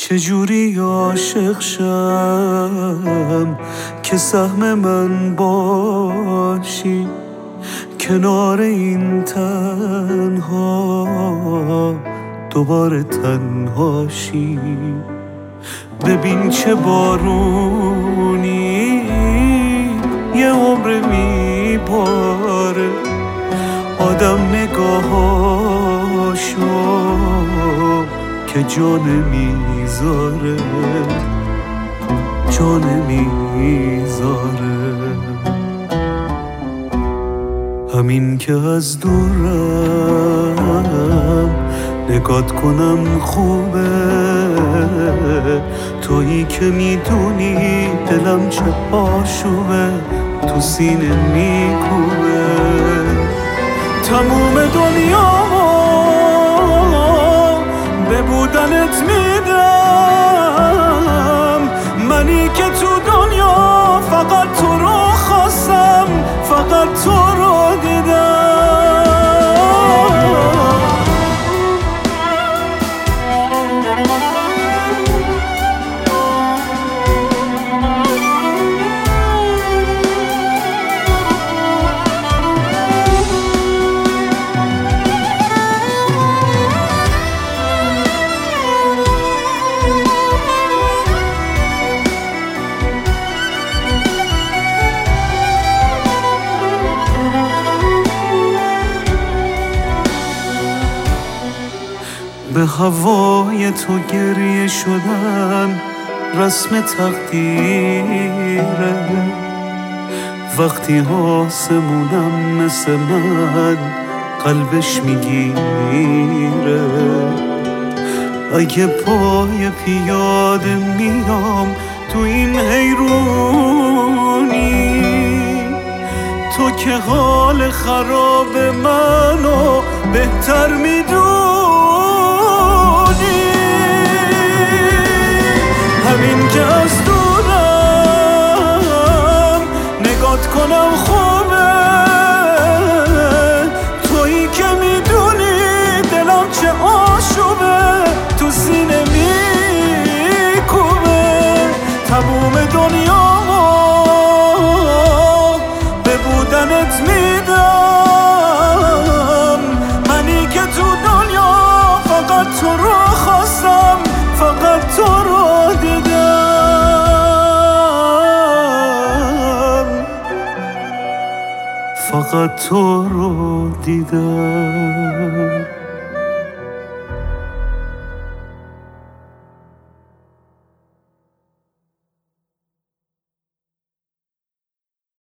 چجوری عاشق شم که سهم من باشی، کنار این تنها دوباره تنهاشی. ببین چه بارونی یه عمر میباره، آدم نگاهاشو که جا نمیذاره، جا نمیذاره. همین که از دورم نگات کنم خوبه، تویی که میدونی دلم چه آشوبه، تو سینه میکوبه. تموم دنیامو به بودنت میدم، منی که تو دنیا فقط تو رو خواستم، فقط تو رو دیدم. به هوای تو گریه شدن رسم تقدیره، وقتی آسمونم مثل من قلبش میگیره. اگه پای پیاده میام تو این حیرونی، تو که حال خراب منو بهتر میدونی. همین که از دورم نگات کنم خوبه، تویی که میدونی دلم چه آشوبه، تو سینه میکوبه. تموم دنیامو به بودنت میدم، منی که تو دنیا فقط تو رو خواستم، فقط تو رو دیدم، فقط تو رو دیدم.